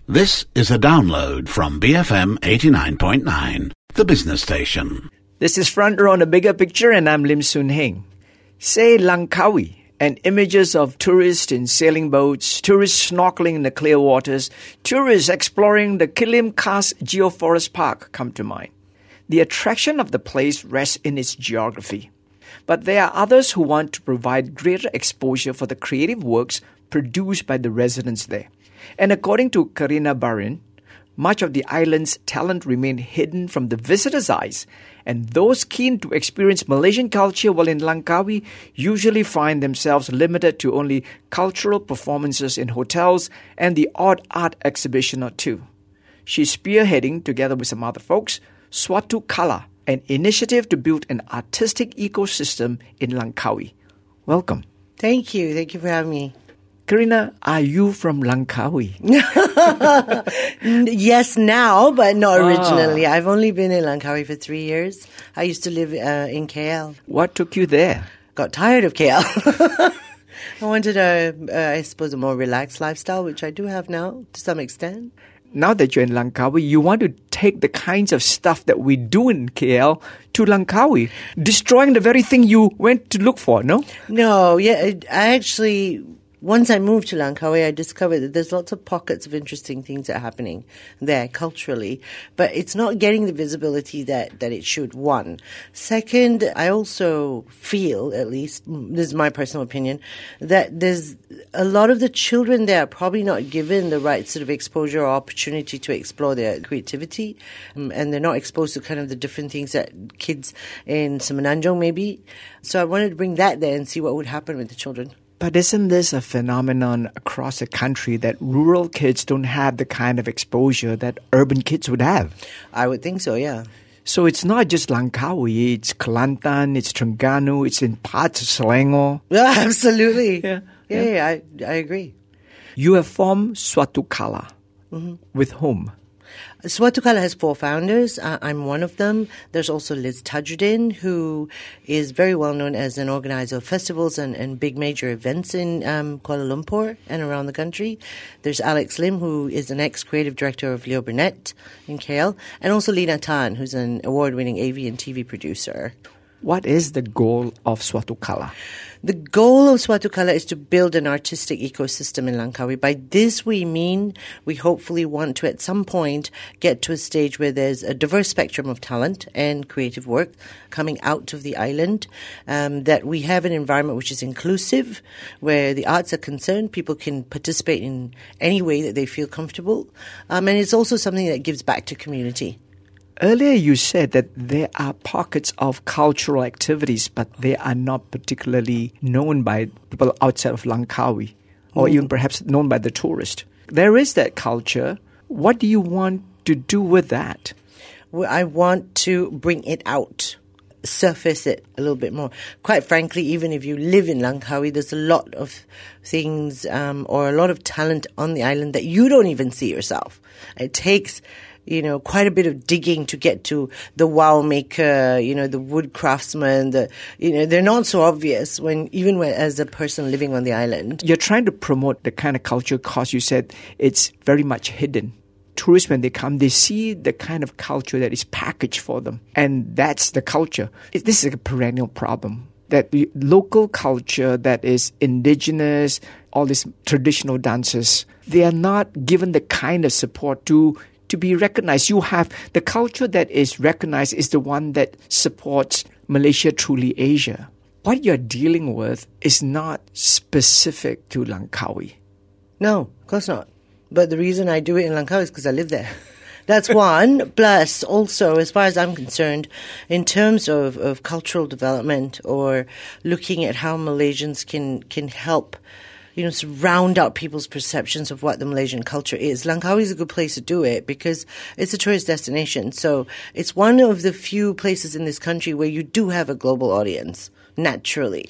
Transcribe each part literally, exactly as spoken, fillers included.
This is a download from B F M eighty-nine point nine, the business station. This is Front Row on the Bigger Picture, and I'm Lim Soon Heng. Say Langkawi, and images of tourists in sailing boats, tourists snorkeling in the clear waters, tourists exploring the Kilim Kas Geoforest Park come to mind. The attraction of the place rests in its geography. But there are others who want to provide greater exposure for the creative works produced by the residents there. And according to Karina Barin, much of the island's talent remained hidden from the visitor's eyes, and those keen to experience Malaysian culture while in Langkawi usually find themselves limited to only cultural performances in hotels and the odd art exhibition or two. She's spearheading, together with some other folks, Suatu Kala, an initiative to build an artistic ecosystem in Langkawi. Welcome. Thank you. Thank you for having me. Karina, are you from Langkawi? Yes, now, but not originally. Ah. I've only been in Langkawi for three years. I used to live uh, in K L. What took you there? Got tired of K L. I wanted a, uh, I suppose, a more relaxed lifestyle, which I do have now to some extent. Now that you're in Langkawi, you want to take the kinds of stuff that we do in K L to Langkawi, destroying the very thing you went to look for, no? No, yeah, I actually... Once I moved to Langkawi, I discovered that there's lots of pockets of interesting things that are happening there culturally, but it's not getting the visibility that, that it should, one. Second, I also feel, at least, this is my personal opinion, that there's a lot of the children there are probably not given the right sort of exposure or opportunity to explore their creativity, um, and they're not exposed to kind of the different things that kids in Semenanjung maybe. So I wanted to bring that there and see what would happen with the children. But isn't this a phenomenon across the country that rural kids don't have the kind of exposure that urban kids would have? I would think so, yeah. So it's not just Langkawi, it's Kelantan, it's Terengganu, it's in parts of Selangor. Yeah, absolutely. Yeah, yeah, yeah. yeah I, I agree. You have formed Suatu Kala. Mm-hmm. With whom? Suatu Kala has four founders. Uh, I'm one of them. There's also Liz Tajudin, who is very well known as an organizer of festivals and, and big major events in um, Kuala Lumpur and around the country. There's Alex Lim, who is an ex-creative director of Leo Burnett in K L. And also Lina Tan, who's an award-winning A V and T V producer. What is the goal of Suatu Kala? The goal of Suatu Kala is to build an artistic ecosystem in Langkawi. By this we mean we hopefully want to at some point get to a stage where there's a diverse spectrum of talent and creative work coming out of the island, um, that we have an environment which is inclusive, where the arts are concerned, people can participate in any way that they feel comfortable, um, and it's also something that gives back to community. Earlier you said that there are pockets of cultural activities, but they are not particularly known by people outside of Langkawi, or mm. even perhaps known by the tourist. There is that culture. What do you want to do with that? Well, I want to bring it out, surface it a little bit more. Quite frankly, even if you live in Langkawi, there's a lot of things um, or a lot of talent on the island that you don't even see yourself. It takes... you know, quite a bit of digging to get to the wow maker, you know, the wood craftsman, the, you know, they're not so obvious when, even when, as a person living on the island. You're trying to promote the kind of culture because you said it's very much hidden. Tourists, when they come, they see the kind of culture that is packaged for them. And that's the culture. It, this is a perennial problem. That the local culture that is indigenous, all these traditional dances, they are not given the kind of support to to be recognized. You have the culture that is recognized is the one that supports Malaysia Truly Asia. What you're dealing with is not specific to Langkawi. No, of course not. But the reason I do it in Langkawi is because I live there. That's one. Plus, also, as far as I'm concerned, in terms of, of cultural development or looking at how Malaysians can, can help, you know, to round out people's perceptions of what the Malaysian culture is. Langkawi is a good place to do it because it's a tourist destination. So it's one of the few places in this country where you do have a global audience, naturally.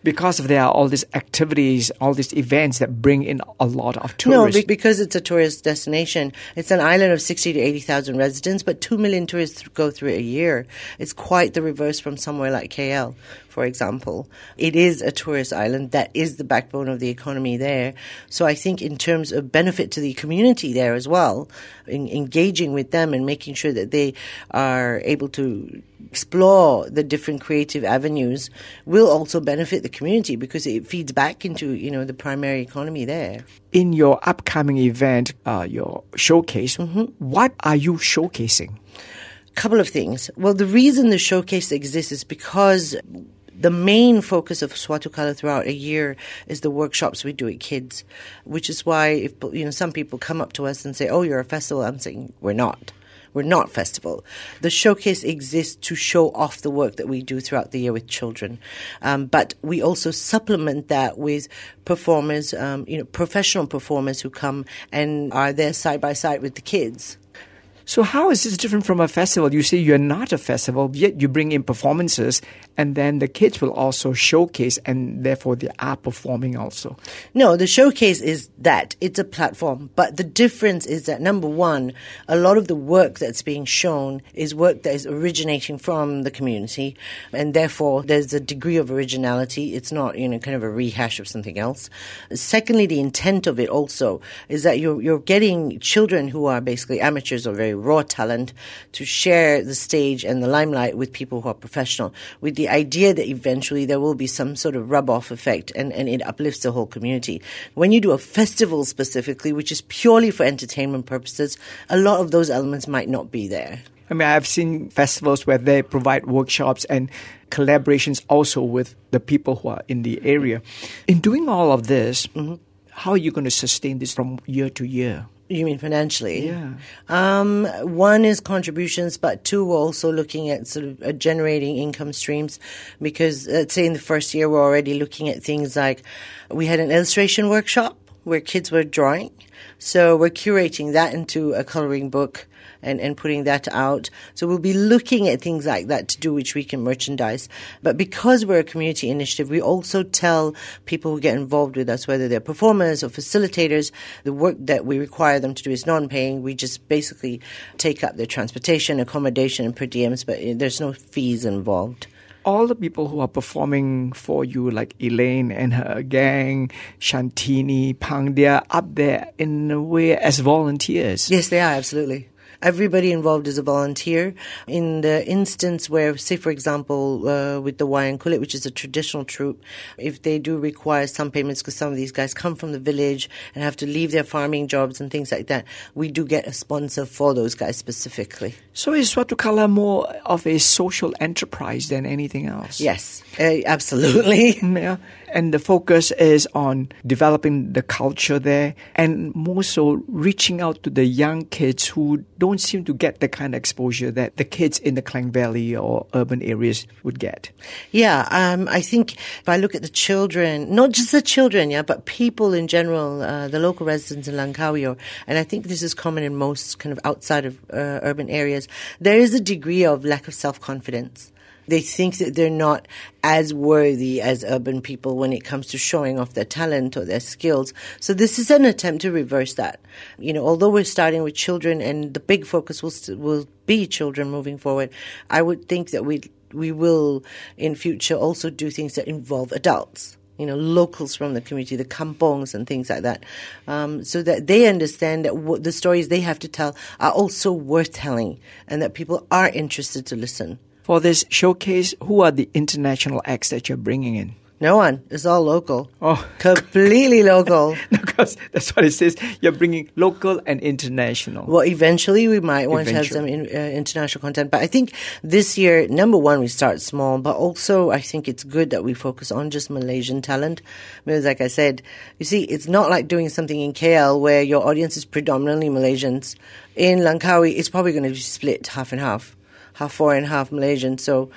Because of there are all these activities, all these events that bring in a lot of No, tourists. be- because it's a tourist destination. It's an island of sixty to eighty thousand residents, but two million tourists go through it a year. It's quite the reverse from somewhere like K L, for example. It is a tourist island. That is the backbone of the economy there. So I think in terms of benefit to the community there as well, in engaging with them and making sure that they are able to explore the different creative avenues will also benefit the community because it feeds back into, you know, the primary economy there. In your upcoming event, uh, your showcase, Mm-hmm. what are you showcasing? Couple of things. Well, the reason the showcase exists is because the main focus of Suatu Kala throughout a year is the workshops we do with kids, which is why if you know some people come up to us and say, "Oh, you're a festival," I'm saying we're not. We're not festival. The showcase exists to show off the work that we do throughout the year with children, um, but we also supplement that with performers, um, you know, professional performers who come and are there side by side with the kids. So how is this different from a festival? You say you're not a festival, yet you bring in performances, and then the kids will also showcase, and therefore they are performing also. No, the showcase is that. It's a platform. But the difference is that, number one, a lot of the work that's being shown is work that is originating from the community, and therefore there's a degree of originality. It's not, you know, kind of a rehash of something else. Secondly, the intent of it also is that you're, you're getting children who are basically amateurs or very raw talent to share the stage and the limelight with people who are professional, with the idea that eventually there will be some sort of rub-off effect and, and it uplifts the whole community. When you do a festival specifically, which is purely for entertainment purposes, a lot of those elements might not be there. I mean, I've seen festivals where they provide workshops and collaborations also with the people who are in the area. In doing all of this, mm-hmm. how are you going to sustain this from year to year? You mean financially? Yeah. Um, one is contributions, but two, we're also looking at sort of uh, generating income streams because, let's say in the first year, we're already looking at things like we had an illustration workshop where kids were drawing. So we're curating that into a coloring book and, and putting that out. So we'll be looking at things like that to do which we can merchandise. But because we're a community initiative, we also tell people who get involved with us, whether they're performers or facilitators, the work that we require them to do is non-paying. We just basically take up their transportation, accommodation, and per diems, but there's no fees involved. All the people who are performing for you, like Elaine and her gang, Shantini, Pang, they are up there in a way as volunteers. Yes, they are, absolutely. Everybody involved is a volunteer. In the instance where, say, for example, uh, with the Wayang Kulit, which is a traditional troupe, if they do require some payments because some of these guys come from the village and have to leave their farming jobs and things like that, we do get a sponsor for those guys specifically. So is Suatu Kala more of a social enterprise than anything else? Yes, uh, absolutely. Yeah. And the focus is on developing the culture there and more so reaching out to the young kids who don't seem to get the kind of exposure that the kids in the Klang Valley or urban areas would get. Yeah, um, I think if I look at the children, not just the children, yeah, but people in general, uh, the local residents in Langkawi, or, and I think this is common in most kind of outside of uh, urban areas, there is a degree of lack of self-confidence. They think that they're not as worthy as urban people when it comes to showing off their talent or their skills. So this is an attempt to reverse that. You know, although we're starting with children and the big focus will st- will be children moving forward, I would think that we we will in future also do things that involve adults. You know, locals from the community, the kampongs and things like that, um, so that they understand that w- the stories they have to tell are also worth telling and that people are interested to listen. For this showcase, who are the international acts that you're bringing in? No one. It's all local. Oh. Completely local. Because that's what it says. You're bringing local and international. Well, eventually we might want Eventually. to have some in, uh, international content. But I think this year, number one, we start small. But also, I think it's good that we focus on just Malaysian talent. Because like I said, you see, it's not like doing something in K L where your audience is predominantly Malaysians. In Langkawi, it's probably going to be split half and half. Half foreign, half Malaysian. So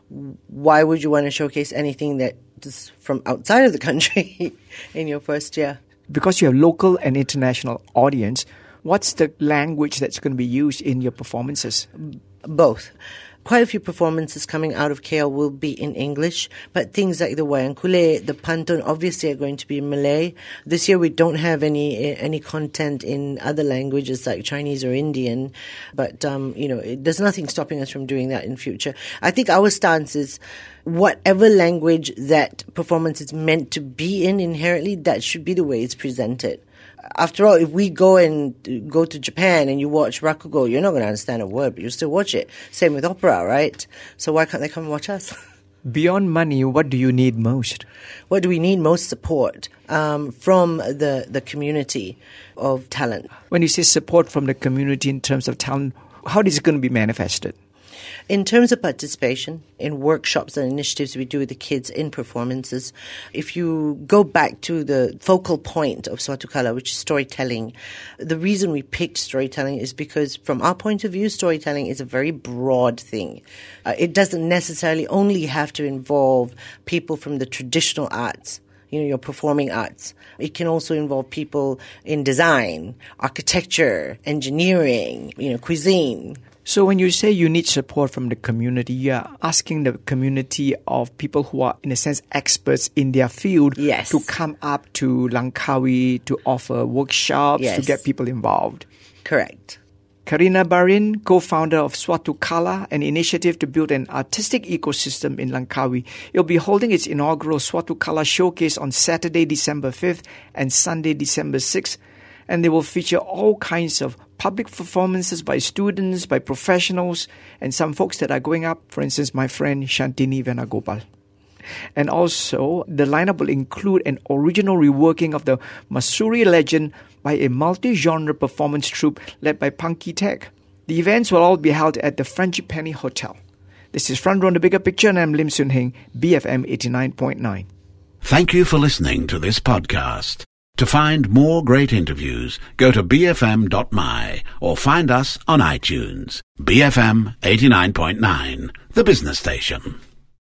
why would you want to showcase anything that is from outside of the country in your first year? Because you have local and international audience, what's the language that's going to be used in your performances? Both. quite a few performances coming out of K L will be in English, but things like the Wayang Kulit, the Pantun, obviously are going to be in Malay. This year we don't have any any content in other languages like Chinese or Indian, but um, you know, it, there's nothing stopping us from doing that in future. I think our stance is whatever language that performance is meant to be in inherently, that should be the way it's presented. After all, if we go and go to Japan and you watch Rakugo, you're not going to understand a word, but you'll still watch it. Same with opera, right? So why can't they come and watch us? Beyond money, what do you need most? What do we need most? Support um, from the, the community of talent. When you say support from the community in terms of talent, how is it going to be manifested? In terms of participation in workshops and initiatives we do with the kids in performances, if you go back to the focal point of Suatu Kala, which is storytelling, the reason we picked storytelling is because from our point of view, storytelling is a very broad thing. Uh, it doesn't necessarily only have to involve people from the traditional arts, you know, your performing arts. It can also involve people in design, architecture, engineering, you know, cuisine. So when you say you need support from the community, you are asking the community of people who are, in a sense, experts in their field yes. to come up to Langkawi to offer workshops, yes. to get people involved. Correct. Karina Barin, co-founder of Suatu Kala, an initiative to build an artistic ecosystem in Langkawi. It will be holding its inaugural Suatu Kala showcase on Saturday, December fifth and Sunday, December sixth. And they will feature all kinds of public performances by students, by professionals, and some folks that are going up, for instance, my friend Shantini Venagopal. And also, the lineup will include an original reworking of the Masuri legend by a multi-genre performance troupe led by Punky Tech. The events will all be held at the Frangipani Hotel. This is Front Row on the Bigger Picture, and I'm Lim Soon Heng, B F M eighty-nine point nine. Thank you for listening to this podcast. To find more great interviews, go to b f m dot m y or find us on iTunes. B F M eighty-nine point nine, the business station.